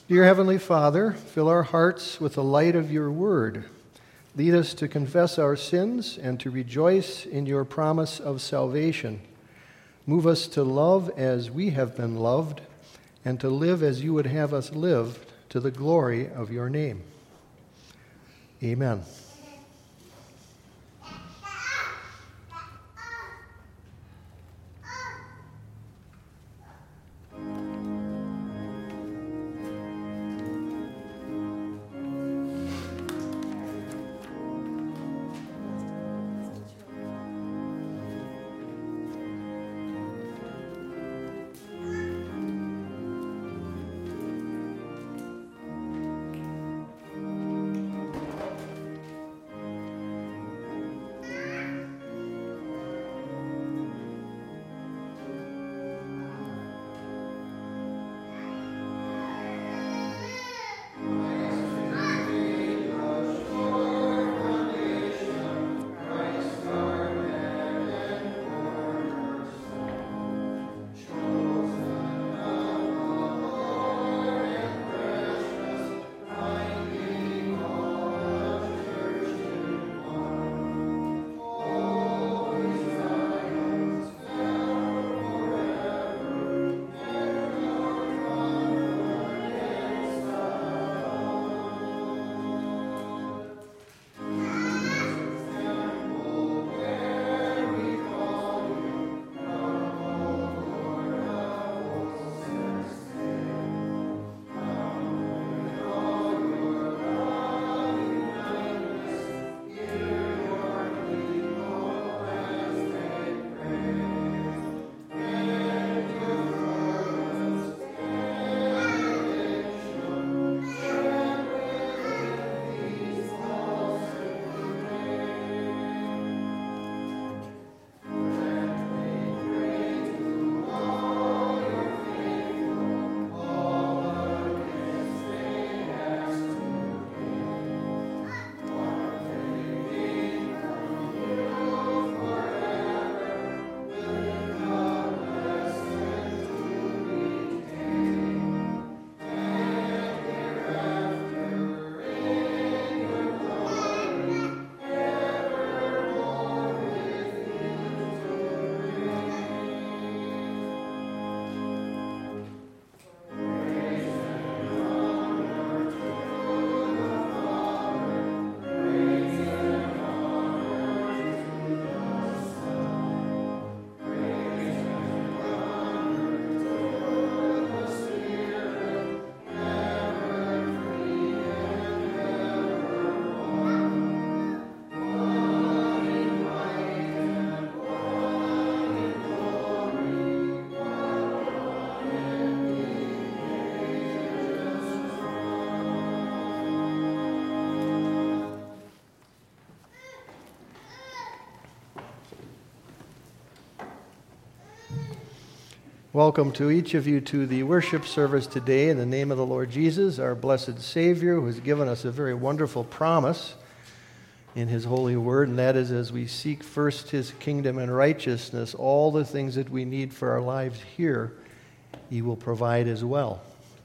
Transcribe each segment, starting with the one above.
Dear Heavenly Father, fill our hearts with the light of your word. Lead us to confess our sins and to rejoice in your promise of salvation. Move us to love as we have been loved and to live as you would have us live to the glory of your name. Amen. Welcome to each of you to the worship service today in the name of the Lord Jesus, our blessed Savior, who has given us a very wonderful promise in his holy word, and that is as we seek first his kingdom and righteousness, all the things that we need for our lives here, he will provide as well.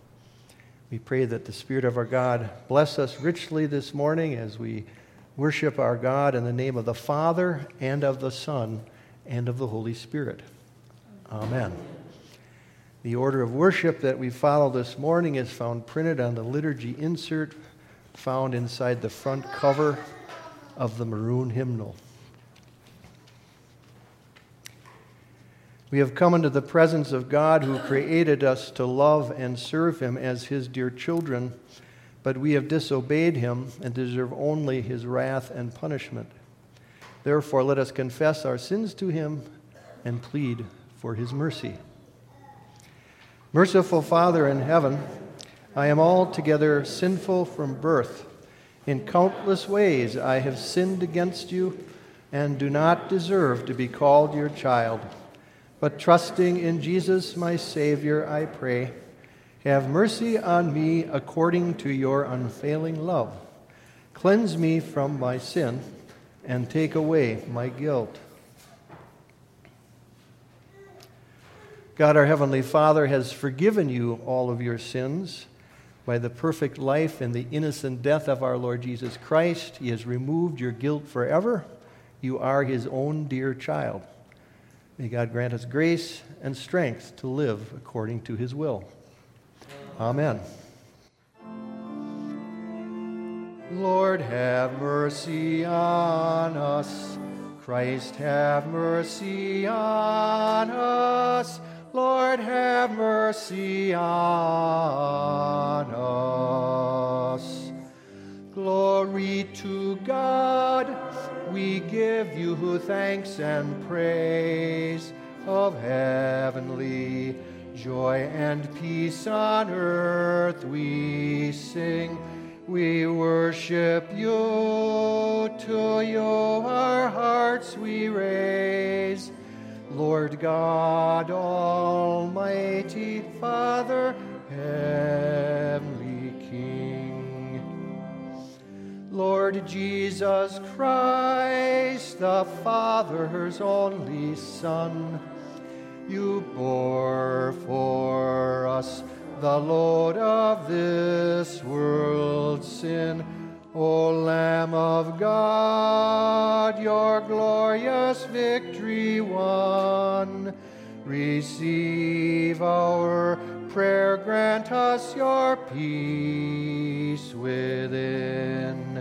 We pray that the Spirit of our God bless us richly this morning as we worship our God in the name of the Father and of the Son and of the Holy Spirit. Amen. The order of worship that we follow this morning is found printed on the liturgy insert found inside the front cover of the maroon hymnal. We have come into the presence of God who created us to love and serve him as his dear children, but we have disobeyed him and deserve only his wrath and punishment. Therefore, let us confess our sins to him and plead for his mercy. Merciful Father in heaven, I am altogether sinful from birth. In countless ways I have sinned against you and do not deserve to be called your child. But trusting in Jesus, my Savior, I pray, have mercy on me according to your unfailing love. Cleanse me from my sin and take away my guilt. God, our Heavenly Father, has forgiven you all of your sins, By the perfect life and the innocent death of our Lord Jesus Christ, he has removed your guilt forever. You are his own dear child. May God grant us grace and strength to live according to his will. Amen. Lord, have mercy on us. Christ, have mercy on us. Lord, have mercy on us. Glory to God. We give you thanks and praise. Of heavenly joy and peace on earth we sing. We worship you, to you our hearts we raise. Lord God, Almighty Father, Heavenly King. Lord Jesus Christ, the Father's only Son, you bore for us the load of this world's sin. O Lamb of God, your glorious victory won. Receive our prayer, grant us your peace within.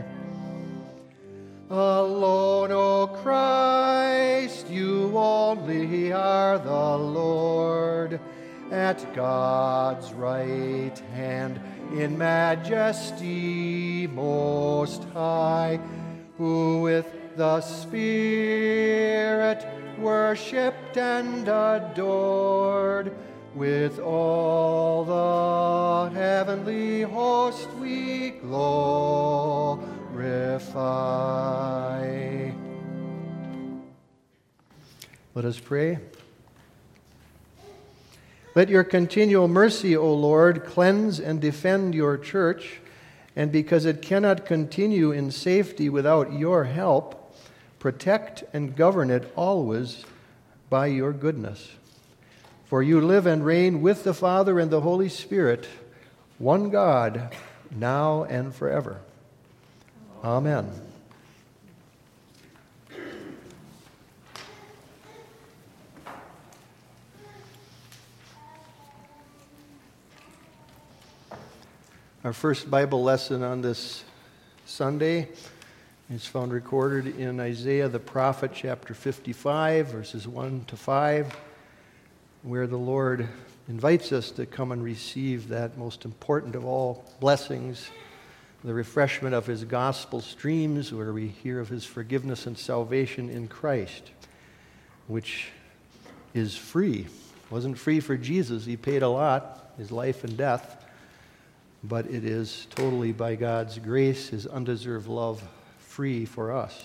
Alone, O Christ, you only are the Lord. At God's right hand, in majesty most high, who with the Spirit worshipped and adored, with all the heavenly host we glorify. Let us pray. Let your continual mercy, O Lord, cleanse and defend your church, and because it cannot continue in safety without your help, protect and govern it always by your goodness. For you live and reign with the Father and the Holy Spirit, one God, now and forever. Amen. Our first Bible lesson on this Sunday is found recorded in Isaiah the prophet, chapter 55, verses 1 to 5, where the Lord invites us to come and receive that most important of all blessings, the refreshment of his gospel streams, where we hear of his forgiveness and salvation in Christ, which is free. It wasn't free for Jesus. He paid a lot, his life and death. But it is totally by God's grace, his undeserved love, free for us.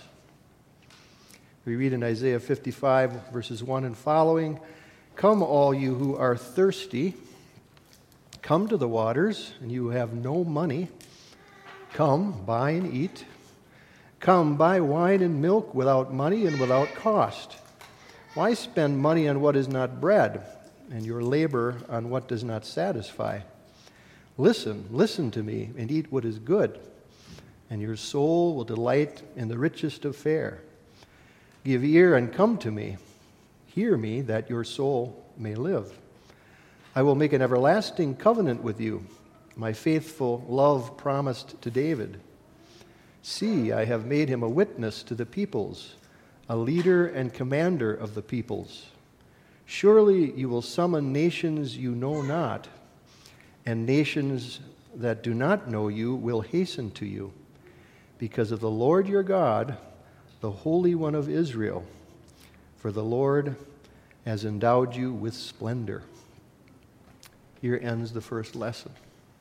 We read in Isaiah 55, verses 1 and following, "Come, all you who are thirsty, come to the waters, and you who have no money. Come, buy and eat. Come, buy wine and milk without money and without cost. Why spend money on what is not bread, and your labor on what does not satisfy? Listen to me, and eat what is good, and your soul will delight in the richest of fare. Give ear and come to me. Hear me, that your soul may live. I will make an everlasting covenant with you, my faithful love promised to David. See, I have made him a witness to the peoples, a leader and commander of the peoples. Surely you will summon nations you know not, and nations that do not know you will hasten to you, because of the Lord your God, the Holy One of Israel. For the Lord has endowed you with splendor." Here ends the first lesson.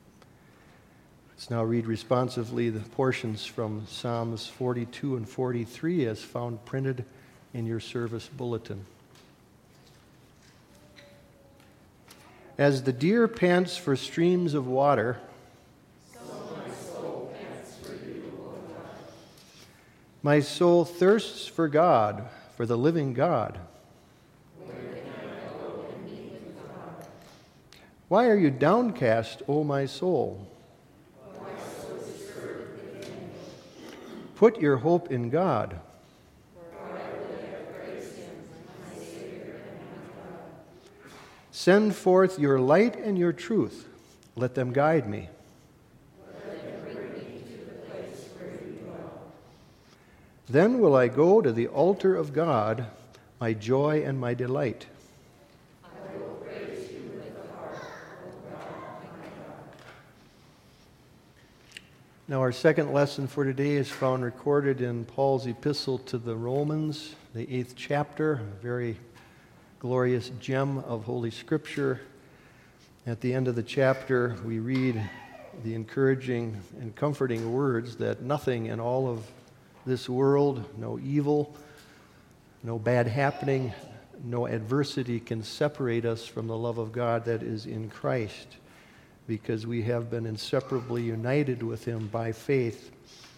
Let's now read responsively the portions from Psalms 42 and 43 as found printed in your service bulletin. As the deer pants for streams of water, so my soul pants for you, O God. My soul thirsts for God, for the living God. Where can I go and meet with God? Why are you downcast, O my soul? Put your hope in God. Send forth your light and your truth. Let them guide me. Then will I go to the altar of God, my joy and my delight. I will praise you with the harp, O God, my God. Now our second lesson for today is found recorded in Paul's epistle to the Romans, the 8th chapter, a very glorious gem of Holy Scripture. At the end of the chapter, we read the encouraging and comforting words that nothing in all of this world, no evil, no bad happening, no adversity can separate us from the love of God that is in Christ, because we have been inseparably united with Him by faith.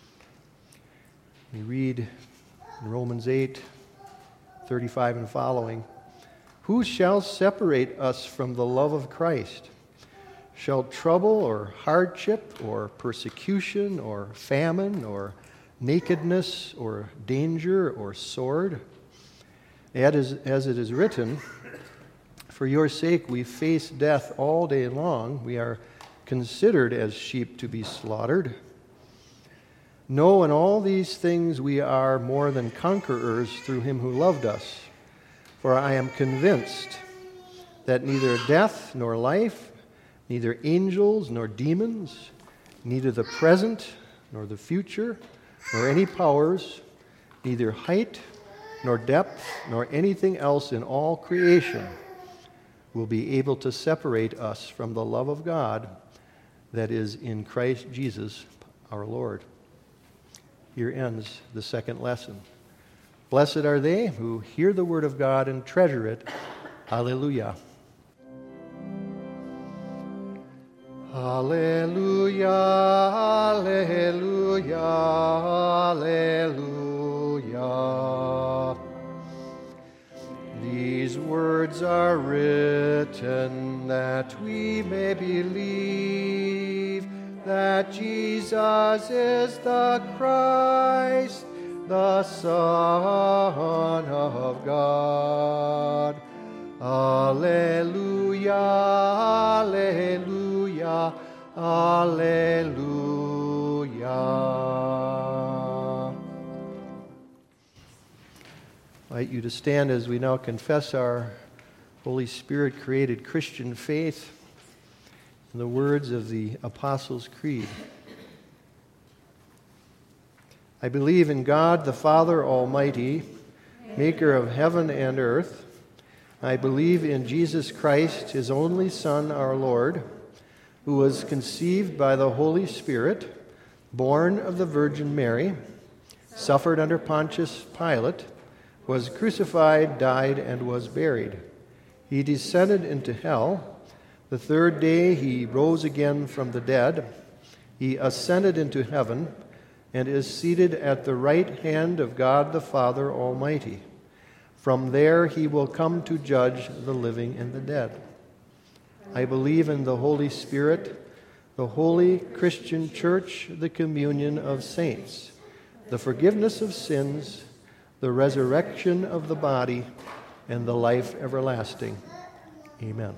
We read in Romans 8:35 and following, "Who shall separate us from the love of Christ? Shall trouble or hardship or persecution or famine or nakedness or danger or sword? As it is written, for your sake we face death all day long. We are considered as sheep to be slaughtered. No, in all these things we are more than conquerors through Him who loved us. For I am convinced that neither death nor life, neither angels nor demons, neither the present nor the future, nor any powers, neither height nor depth, nor anything else in all creation will be able to separate us from the love of God that is in Christ Jesus our Lord." Here ends the second lesson. Blessed are they who hear the word of God and treasure it. Alleluia. Alleluia, alleluia, alleluia. These words are written that we may believe that Jesus is the Christ, the Son of God. Alleluia, alleluia, alleluia. I invite you to stand as we now confess our Holy Spirit-created Christian faith in the words of the Apostles' Creed. I believe in God the Father Almighty, maker of heaven and earth. I believe in Jesus Christ, His only Son, our Lord, who was conceived by the Holy Spirit, born of the Virgin Mary, suffered under Pontius Pilate, was crucified, died, and was buried. He descended into hell. The third day He rose again from the dead. He ascended into heaven and is seated at the right hand of God the Father Almighty. From there He will come to judge the living and the dead. I believe in the Holy Spirit, the holy Christian Church, the communion of saints, the forgiveness of sins, the resurrection of the body, and the life everlasting. Amen.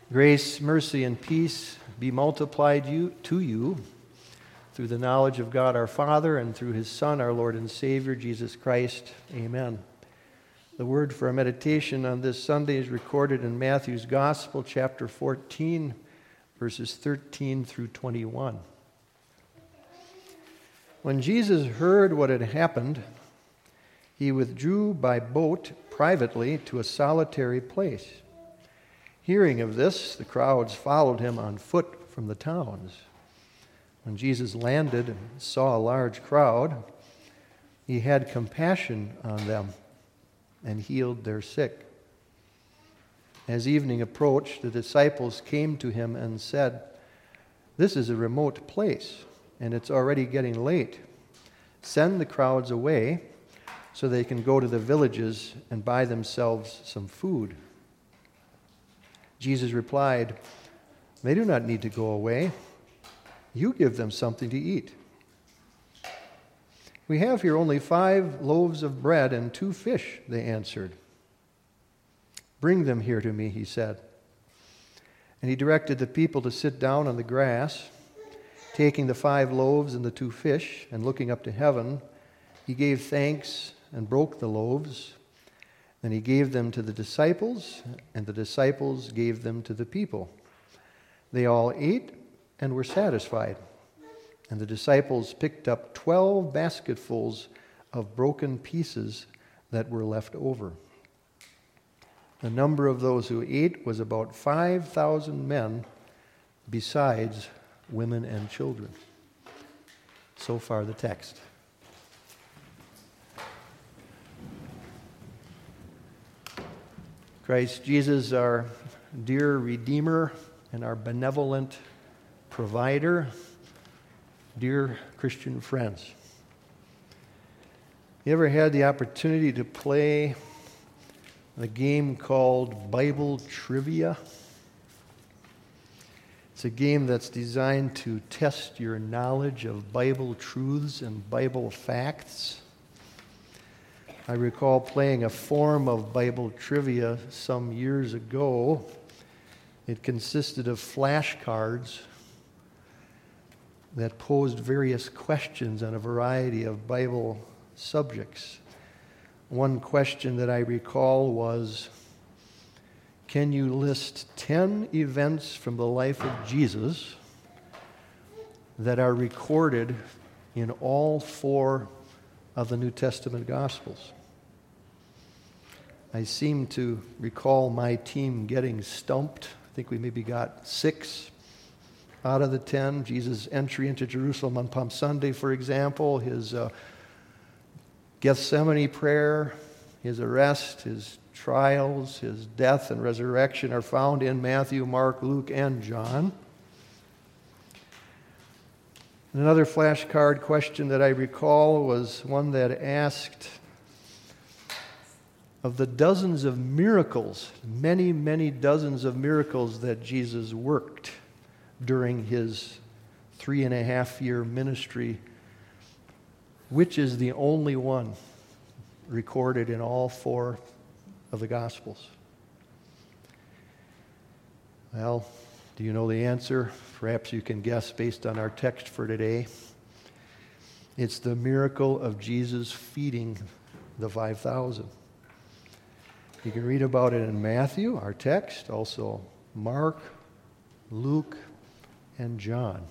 Grace, mercy, and peace be multiplied to you through the knowledge of God our Father and through His Son, our Lord and Savior, Jesus Christ. Amen. The word for our meditation on this Sunday is recorded in Matthew's Gospel, chapter 14, verses 13 through 21. When Jesus heard what had happened, He withdrew by boat privately to a solitary place. Hearing of this, the crowds followed Him on foot from the towns. When Jesus landed and saw a large crowd, He had compassion on them and healed their sick. As evening approached, the disciples came to Him and said, "This is a remote place, and it's already getting late. Send the crowds away so they can go to the villages and buy themselves some food." Jesus replied, "They do not need to go away. You give them something to eat." "We have here only 5 loaves of bread and 2 fish," they answered. "Bring them here to me," He said. And He directed the people to sit down on the grass. Taking the 5 loaves and the 2 fish, and looking up to heaven, He gave thanks and broke the loaves. Then He gave them to the disciples, and the disciples gave them to the people. They all ate and were satisfied. And the disciples picked up 12 basketfuls of broken pieces that were left over. The number of those who ate was about 5,000 men, besides women and children. So far the text. Christ Jesus, our dear Redeemer and our benevolent provider, dear Christian friends. You ever had the opportunity to play a game called Bible Trivia? It's a game that's designed to test your knowledge of Bible truths and Bible facts. I recall playing a form of Bible trivia some years ago. It consisted of flashcards that posed various questions on a variety of Bible subjects. One question that I recall was, can you list 10 events from the life of Jesus that are recorded in all 4 of the New Testament Gospels? I seem to recall my team getting stumped. I think we maybe got 6 out of the 10. Jesus' entry into Jerusalem on Palm Sunday, for example, His Gethsemane prayer, His arrest, His trials, His death and resurrection are found in Matthew, Mark, Luke, and John. Another flashcard question that I recall was one that asked, of the dozens of miracles, many, many dozens of miracles that Jesus worked during His 3.5-year ministry, which is the only one recorded in all 4 of the Gospels? Well, do you know the answer? Perhaps you can guess based on our text for today. It's the miracle of Jesus feeding the 5,000. You can read about it in Matthew, our text, also Mark, Luke, and John.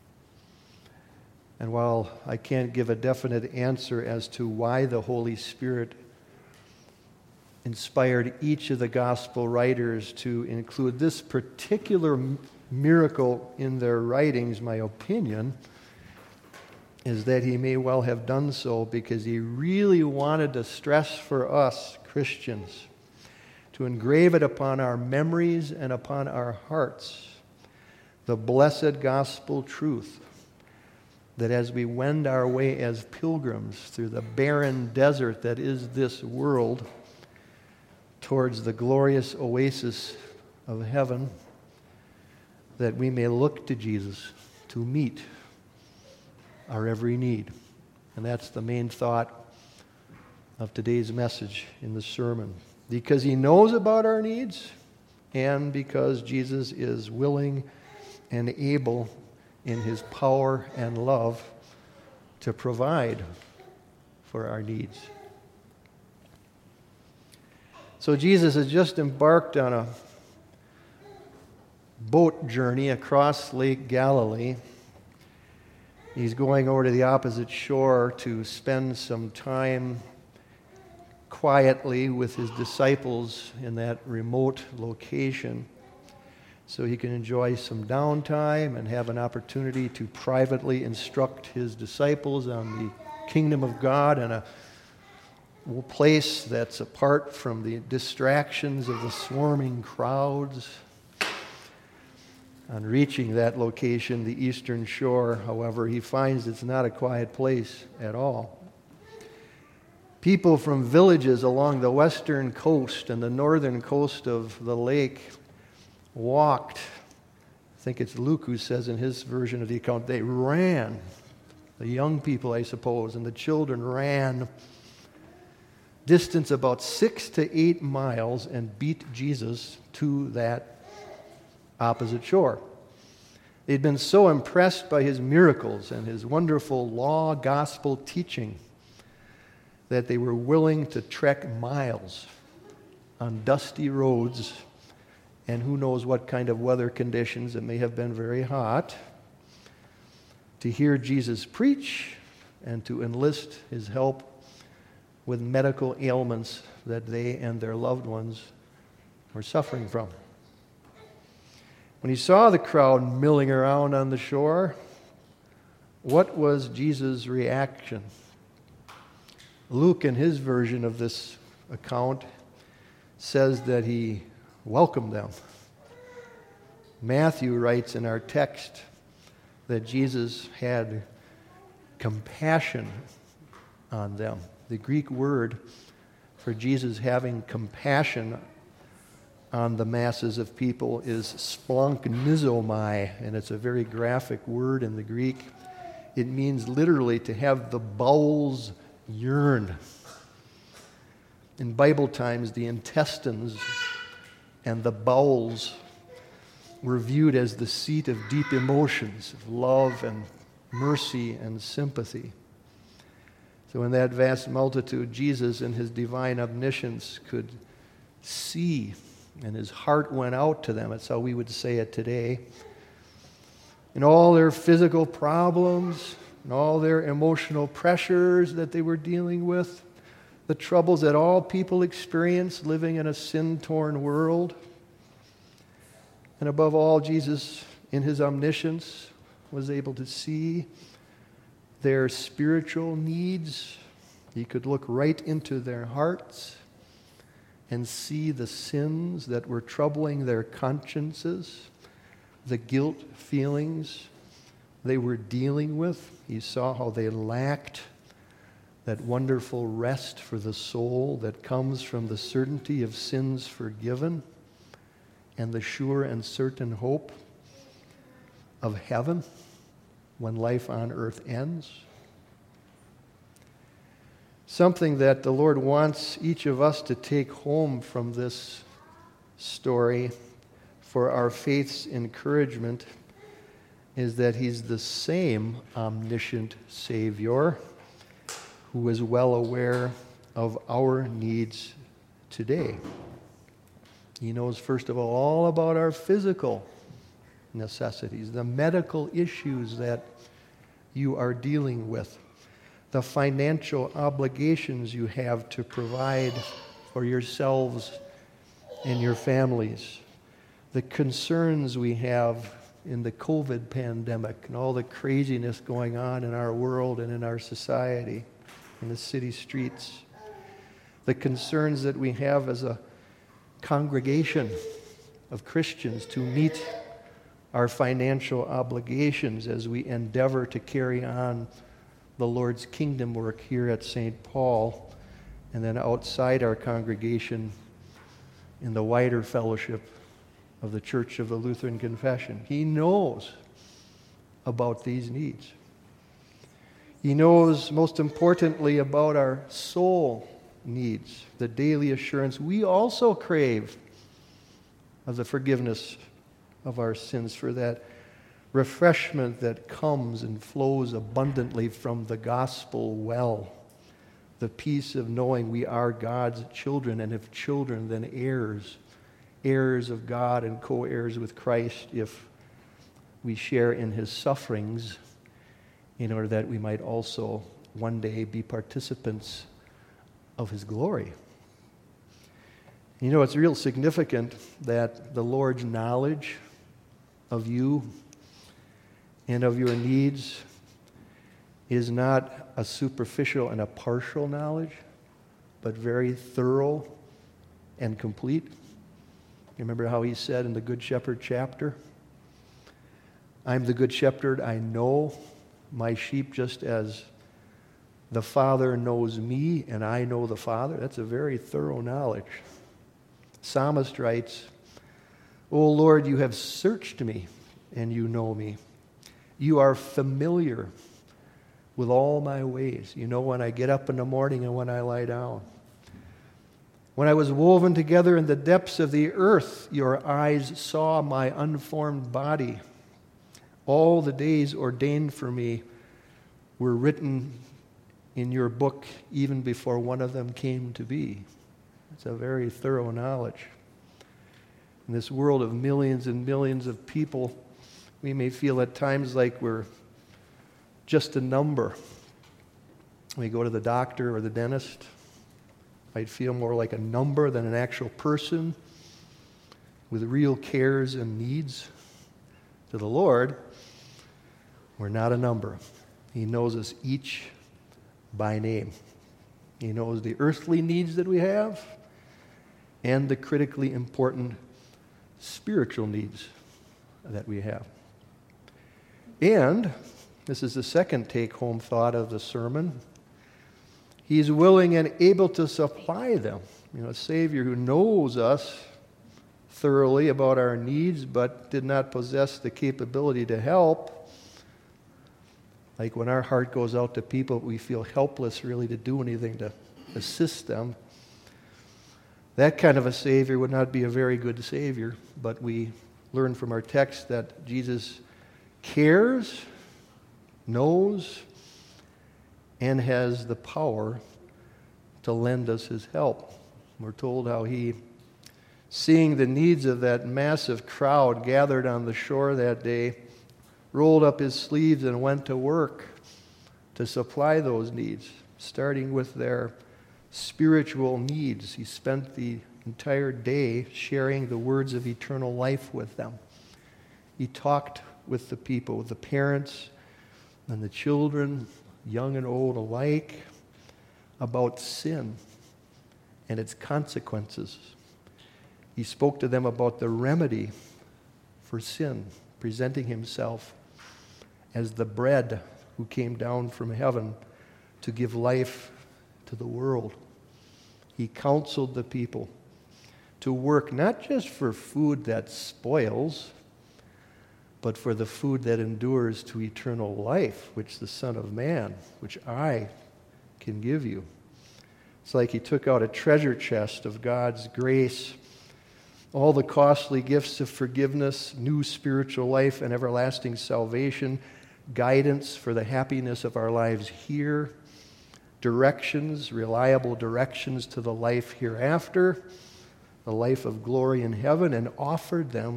And while I can't give a definite answer as to why the Holy Spirit inspired each of the gospel writers to include this particular miracle in their writings, my opinion is that He may well have done so because He really wanted to stress for us Christians, to engrave it upon our memories and upon our hearts, the blessed gospel truth that as we wend our way as pilgrims through the barren desert that is this world towards the glorious oasis of heaven, that we may look to Jesus to meet our every need. And that's the main thought of today's message in the sermon. Because He knows about our needs, and because Jesus is willing and able in his power and love to provide for our needs. So Jesus has just embarked on a boat journey across Lake Galilee. He's going over to the opposite shore to spend some time quietly with his disciples in that remote location so he can enjoy some downtime and have an opportunity to privately instruct his disciples on the kingdom of God in a place that's apart from the distractions of the swarming crowds. On reaching that location, the eastern shore, however, he finds it's not a quiet place at all. People from villages along the western coast and the northern coast of the lake walked. I think it's Luke who says in his version of the account, they ran. The young people, I suppose, and the children ran distance about 6 to 8 miles and beat Jesus to that opposite shore. They'd been so impressed by his miracles and his wonderful law gospel teaching that they were willing to trek miles on dusty roads and who knows what kind of weather conditions. It may have been very hot, to hear Jesus preach and to enlist his help with medical ailments that they and their loved ones were suffering from. When he saw the crowd milling around on the shore, what was Jesus' reaction? Luke, in his version of this account, says that he welcomed them. Matthew writes in our text that Jesus had compassion on them. The Greek word for Jesus having compassion on the masses of people is splanchnizomai, and it's a very graphic word in the Greek. It means literally to have the bowels yearn. In Bible times, the intestines and the bowels were viewed as the seat of deep emotions, of love and mercy and sympathy. So in that vast multitude, Jesus in his divine omniscience could see, and his heart went out to them. That's how we would say it today. And all their physical problems, and all their emotional pressures that they were dealing with, the troubles that all people experience living in a sin-torn world. And above all, Jesus, in his omniscience, was able to see their spiritual needs. He could look right into their hearts and see the sins that were troubling their consciences, the guilt feelings they were dealing with. He saw how they lacked that wonderful rest for the soul that comes from the certainty of sins forgiven and the sure and certain hope of heaven when life on earth ends. Something that the Lord wants each of us to take home from this story for our faith's encouragement is that he's the same omniscient Savior who is well aware of our needs today. He knows, first of all about our physical necessities, the medical issues that you are dealing with, the financial obligations you have to provide for yourselves and your families, the concerns we have in the COVID pandemic and all the craziness going on in our world and in our society, in the city streets, the concerns that we have as a congregation of Christians to meet our financial obligations as we endeavor to carry on the Lord's kingdom work here at St. Paul and then outside our congregation in the wider fellowship of the Church of the Lutheran Confession. He knows about these needs. He knows, most importantly, about our soul needs, the daily assurance we also crave of the forgiveness of our sins, for that refreshment that comes and flows abundantly from the gospel well, the peace of knowing we are God's children, and if children, then heirs, heirs of God and co-heirs with Christ if we share in his sufferings, in order that we might also one day be participants of his glory. You know, it's real significant that the Lord's knowledge of you and of your needs is not a superficial and a partial knowledge, but very thorough and complete. You remember how he said in the Good Shepherd chapter, I'm the Good Shepherd, I know my sheep just as the Father knows me and I know the Father. That's a very thorough knowledge. Psalmist writes, O Lord, you have searched me and you know me. You are familiar with all my ways. You know when I get up in the morning and when I lie down. When I was woven together in the depths of the earth, your eyes saw my unformed body. All the days ordained for me were written in your book even before one of them came to be. It's a very thorough knowledge. In this world of millions and millions of people, we may feel at times like we're just a number. We go to the doctor or the dentist, might feel more like a number than an actual person with real cares and needs. To the Lord, we're not a number. He knows us each by name. He knows the earthly needs that we have and the critically important spiritual needs that we have. And this is the second take-home thought of the sermon. He's willing and able to supply them. You know, a Savior who knows us thoroughly about our needs but did not possess the capability to help. Like when our heart goes out to people, we feel helpless really to do anything to assist them. That kind of a Savior would not be a very good Savior, but we learn from our text that Jesus cares, knows, and has the power to lend us his help. We're told how he, seeing the needs of that massive crowd gathered on the shore that day, rolled up his sleeves and went to work to supply those needs, starting with their spiritual needs. He spent the entire day sharing the words of eternal life with them. He talked with the people, with the parents and the children, young and old alike, about sin and its consequences. He spoke to them about the remedy for sin, presenting himself as the bread who came down from heaven to give life to the world. He counseled the people to work not just for food that spoils, but for the food that endures to eternal life, which the Son of Man, which I can give you. It's like he took out a treasure chest of God's grace, all the costly gifts of forgiveness, new spiritual life and everlasting salvation, guidance for the happiness of our lives here, directions, reliable directions to the life hereafter, the life of glory in heaven, and offered them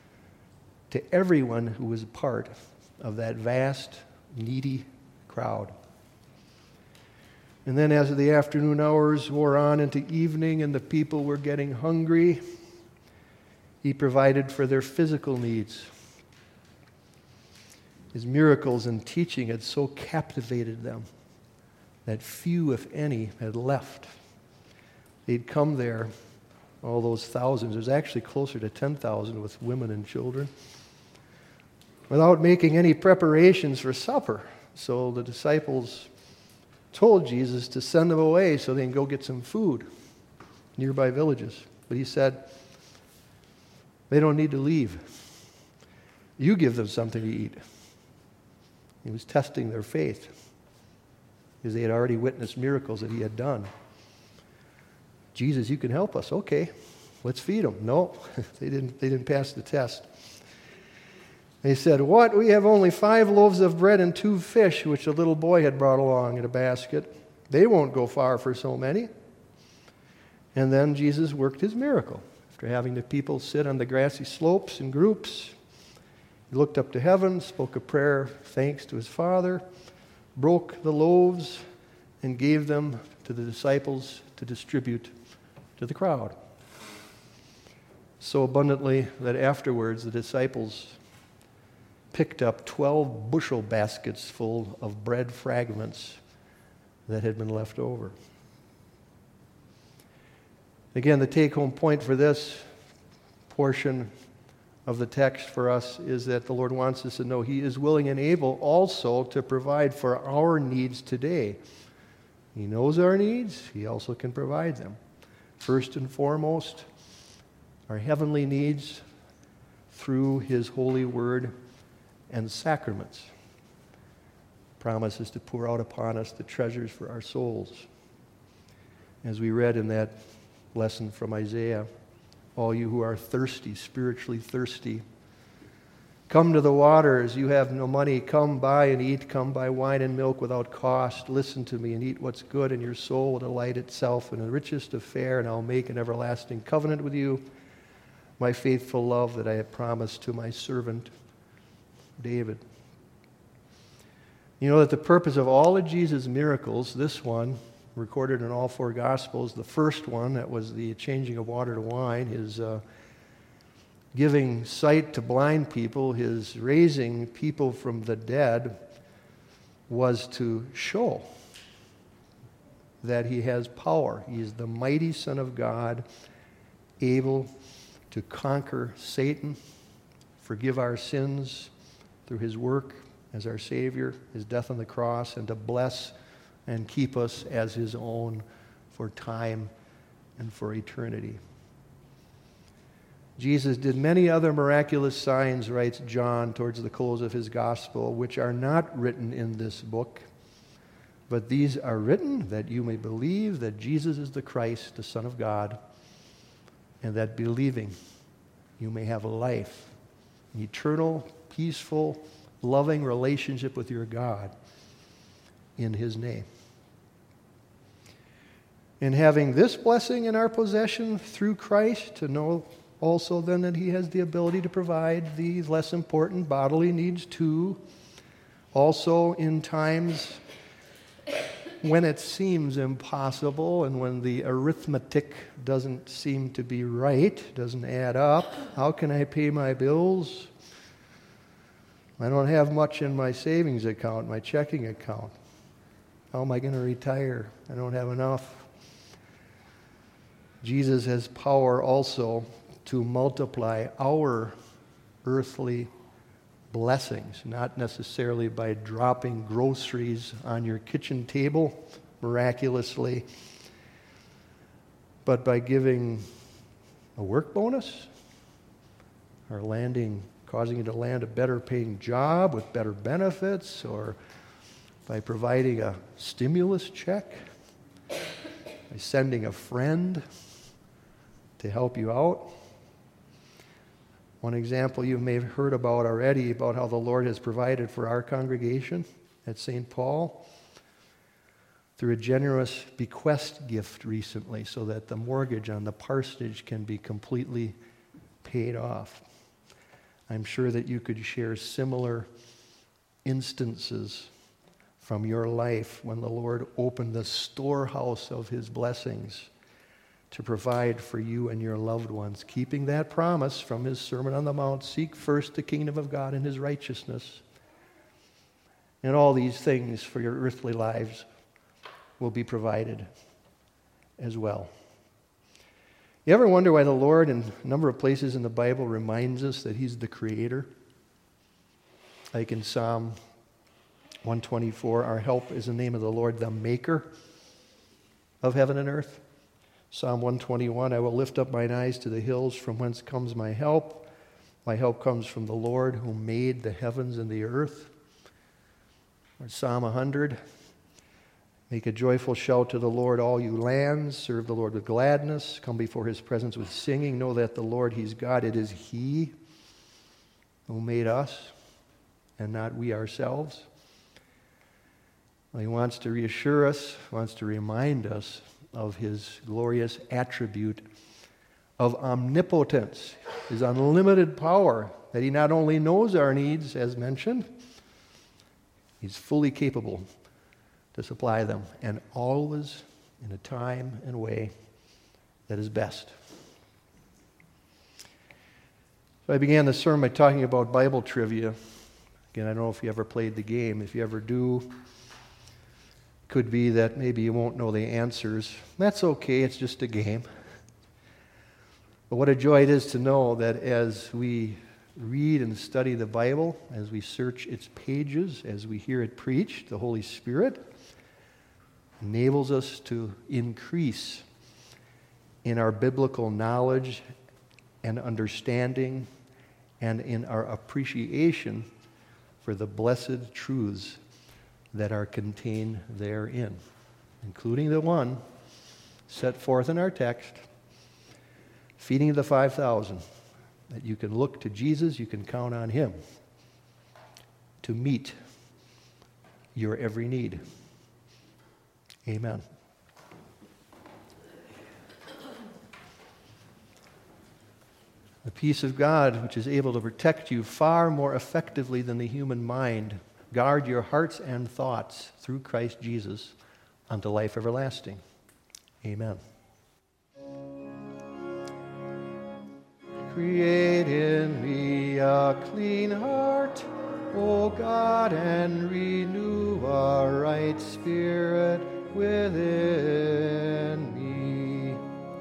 to everyone who was part of that vast, needy crowd. And then as the afternoon hours wore on into evening and the people were getting hungry, he provided for their physical needs. His miracles and teaching had so captivated them that few, if any, had left. They'd come there, all those thousands. There's actually closer to 10,000 with women and children, without making any preparations for supper. So the disciples told Jesus to send them away so they can go get some food, nearby villages. But he said, they don't need to leave. You give them something to eat. He was testing their faith because they had already witnessed miracles that he had done. Jesus, you can help us. Okay. Let's feed them. No, they didn't pass the test. They said, "What? We have only 5 loaves of bread and 2 fish, which a little boy had brought along in a basket. They won't go far for so many." And then Jesus worked his miracle. After having the people sit on the grassy slopes in groups, he looked up to heaven, spoke a prayer of thanks to his Father, broke the loaves, and gave them to the disciples to distribute to the crowd. So abundantly that afterwards the disciples picked up 12 bushel baskets full of bread fragments that had been left over. Again, the take-home point for this portion of the text for us is that the Lord wants us to know He is willing and able also to provide for our needs today. He knows our needs. He also can provide them. First and foremost, our heavenly needs through His holy word and sacraments. Promises to pour out upon us the treasures for our souls. As we read in that lesson from Isaiah, all you who are thirsty, spiritually thirsty, come to the waters. You have no money. Come buy and eat. Come buy wine and milk without cost. Listen to me and eat what's good, and your soul will delight itself in the richest of fare, and I'll make an everlasting covenant with you, my faithful love that I have promised to my servant David. You know that the purpose of all of Jesus' miracles, this one, recorded in all 4 Gospels, the first one, that was the changing of water to wine, his giving sight to blind people, his raising people from the dead, was to show that he has power. He is the mighty Son of God, able to conquer Satan, forgive our sins through his work as our Savior, his death on the cross, and to bless and keep us as his own for time and for eternity. Jesus did many other miraculous signs, writes John towards the close of his gospel, which are not written in this book, but these are written that you may believe that Jesus is the Christ, the Son of God, and that believing you may have a life, an eternal, peaceful, loving relationship with your God in his name. In having this blessing in our possession through Christ, to know also then that he has the ability to provide the less important bodily needs too. Also in times when it seems impossible and when the arithmetic doesn't seem to be right, doesn't add up. How can I pay my bills? I don't have much in my savings account, my checking account. How am I going to retire? I don't have enough. Jesus has power also to multiply our earthly blessings, not necessarily by dropping groceries on your kitchen table miraculously, but by giving a work bonus or causing you to land a better paying job with better benefits, or by providing a stimulus check, by sending a friend to help you out. One example you may have heard about already, about how the Lord has provided for our congregation at St. Paul through a generous bequest gift recently, so that the mortgage on the parsonage can be completely paid off. I'm sure that you could share similar instances from your life when the Lord opened the storehouse of his blessings to provide for you and your loved ones, keeping that promise from his Sermon on the Mount: seek first the kingdom of God and his righteousness, and all these things for your earthly lives will be provided as well. You ever wonder why the Lord, in a number of places in the Bible, reminds us that he's the creator? Like in Psalm 124, our help is the name of the Lord, the maker of heaven and earth. Psalm 121, I will lift up mine eyes to the hills, from whence comes my help. My help comes from the Lord who made the heavens and the earth. Or Psalm 100, Make a joyful shout to the Lord, all you lands. Serve the Lord with gladness. Come before his presence with singing. Know that the Lord, he's God. It is he who made us and not we ourselves. He wants to reassure us, wants to remind us of his glorious attribute of omnipotence, his unlimited power, that he not only knows our needs, as mentioned, he's fully capable to supply them, and always in a time and way that is best. So I began the sermon by talking about Bible trivia. Again, I don't know if you ever played the game. If you ever do, could be that maybe you won't know the answers. That's okay, it's just a game. But what a joy it is to know that as we read and study the Bible, as we search its pages, as we hear it preached, the Holy Spirit enables us to increase in our biblical knowledge and understanding and in our appreciation for the blessed truths that are contained therein, including the one set forth in our text, feeding the 5,000, that you can look to Jesus, you can count on him to meet your every need. Amen. The peace of God, which is able to protect you far more effectively than the human mind, guard your hearts and thoughts through Christ Jesus unto life everlasting. Amen. Create in me a clean heart, O God, and renew a right spirit within me.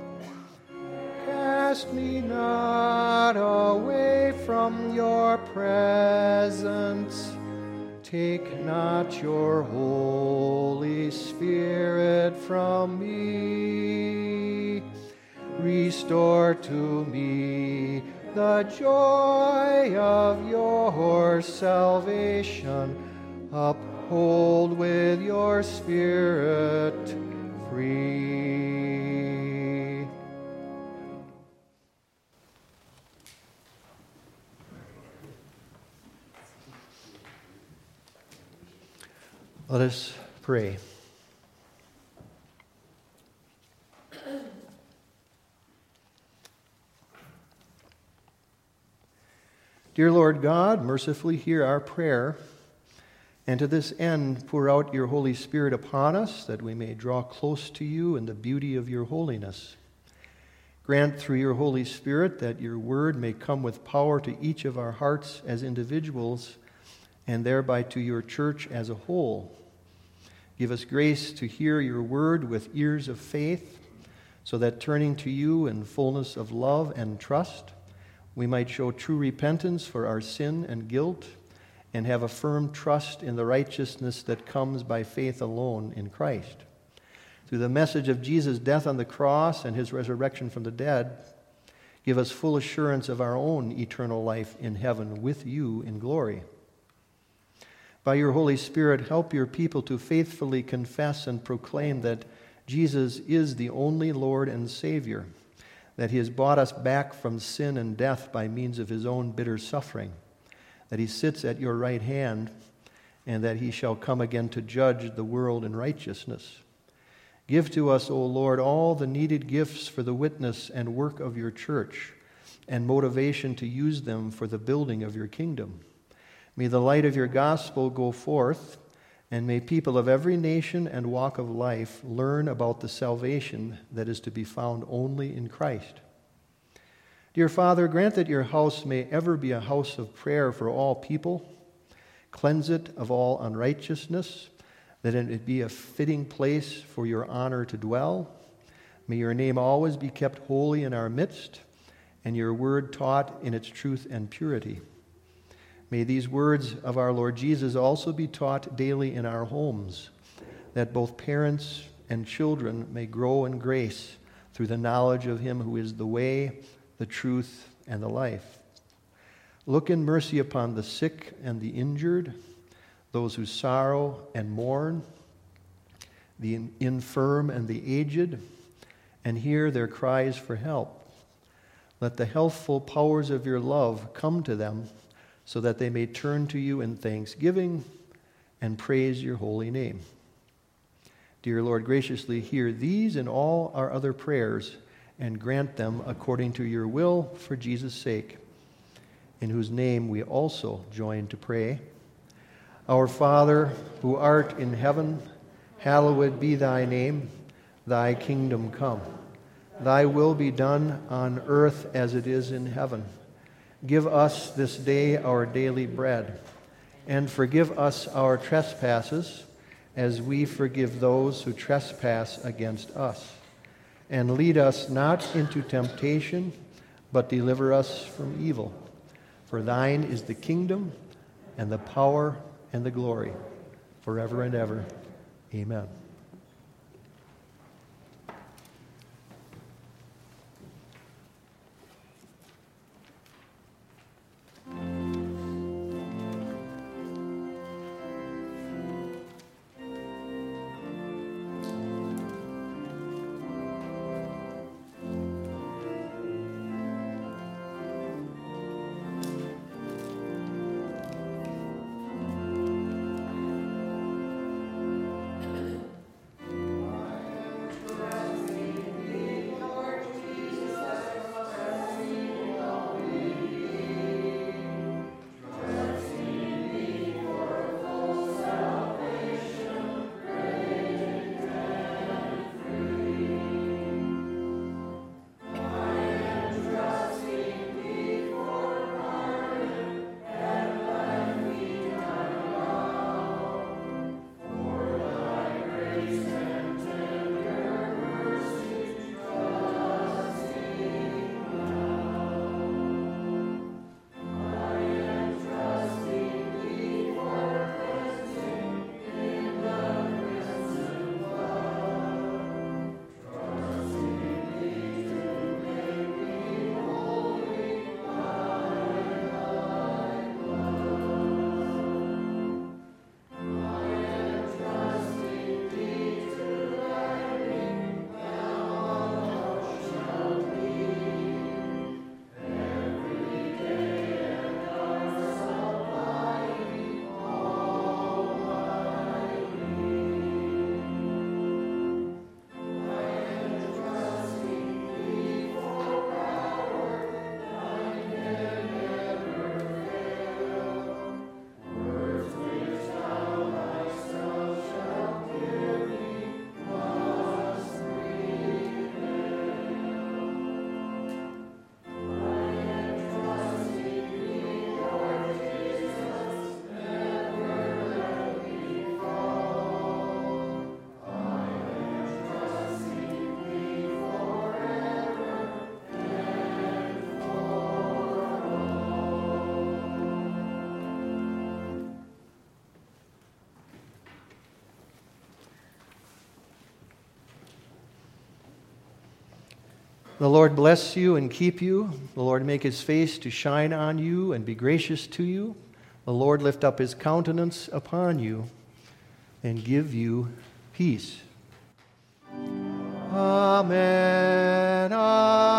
Cast me not away from your presence. Take not your Holy Spirit from me. Restore to me the joy of your salvation. Uphold with your Spirit free. Let us pray. Dear Lord God, mercifully hear our prayer, and to this end pour out your Holy Spirit upon us, that we may draw close to you in the beauty of your holiness. Grant through your Holy Spirit that your word may come with power to each of our hearts as individuals, and thereby to your church as a whole. Give us grace to hear your word with ears of faith, so that turning to you in fullness of love and trust, we might show true repentance for our sin and guilt, and have a firm trust in the righteousness that comes by faith alone in Christ. Through the message of Jesus' death on the cross and his resurrection from the dead, give us full assurance of our own eternal life in heaven with you in glory. By your Holy Spirit, help your people to faithfully confess and proclaim that Jesus is the only Lord and Savior, that he has bought us back from sin and death by means of his own bitter suffering, that he sits at your right hand, and that he shall come again to judge the world in righteousness. Give to us, O Lord, all the needed gifts for the witness and work of your church, and motivation to use them for the building of your kingdom. May the light of your gospel go forth, and may people of every nation and walk of life learn about the salvation that is to be found only in Christ. Dear Father, grant that your house may ever be a house of prayer for all people. Cleanse it of all unrighteousness, that it may be a fitting place for your honor to dwell. May your name always be kept holy in our midst, and your word taught in its truth and purity. May these words of our Lord Jesus also be taught daily in our homes, that both parents and children may grow in grace through the knowledge of him who is the way, the truth, and the life. Look in mercy upon the sick and the injured, those who sorrow and mourn. the infirm and the aged, and hear their cries for help. Let the healthful powers of your love come to them, so that they may turn to you in thanksgiving and praise your holy name. Dear Lord, graciously hear these and all our other prayers, and grant them according to your will for Jesus' sake, in whose name we also join to pray. Our Father, who art in heaven, hallowed be thy name. Thy kingdom come. Thy will be done on earth as it is in heaven. Give us this day our daily bread, and forgive us our trespasses, as we forgive those who trespass against us. And lead us not into temptation, but deliver us from evil. For thine is the kingdom, and the power, and the glory, forever and ever. Amen. The Lord bless you and keep you. The Lord make his face to shine on you and be gracious to you. The Lord lift up his countenance upon you and give you peace. Amen. Amen.